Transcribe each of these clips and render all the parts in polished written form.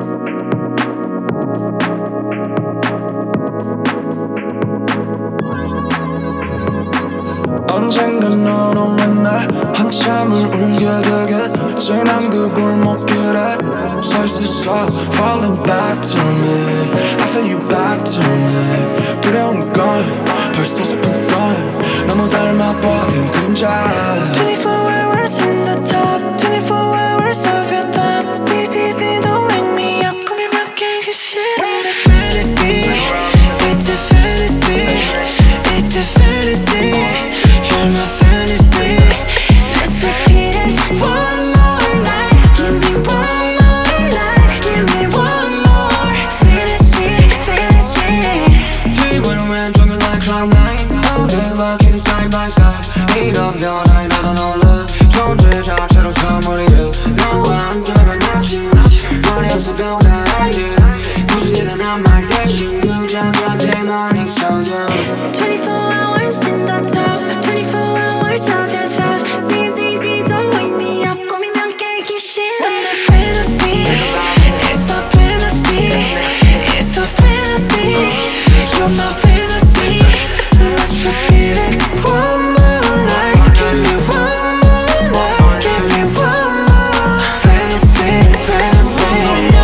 언젠간 너로 맨날 한참을 울게 되게 지난 그 골목길에 서 있었어 Falling back to me I feel you back to me 두려운 건 벌써 슬픈 건 너무 닮아버린 그림자 24 hours in the top 24 hours of your thought CCC don't wake me up 꾸미면 깨기 싫어 I'm a fantasy It's a fantasy It's a fantasy You're my fantasy Let's repeat it one more night Give me one more night Give me one more fantasy fantasy 이번엔 왼쪽은 like cloud9 어제와 길이 side by side 이런 변화에 나도 놀라 존재 자체로 선물이 you 너와 함께라면 아침 머리없어도 다 알게 굳이 대단한 말 대신 그저 곁에만 있어줘 24 hours in the top 24 hours of your thoughts CCC don't wake me up 꾸미면 깨기 싫어 I'm a fantasy It's a fantasy It's a fantasy You're my fantasy Let's repeat it one more night Give me one more night Give me one more fantasy fantasy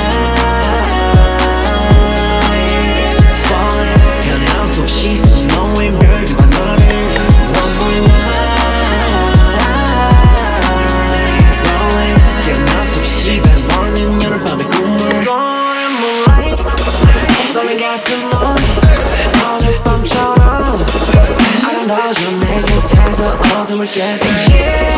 Falling 변함 없이 너의 멸류가 너를 One more night Rolling 변함 없이 밟아오는 여름밤의 꿈을 Golden moonlight 설레 같은 넌 어젯밤처럼 아름다워져 내 곁에서 어둠을 깨서 Yeah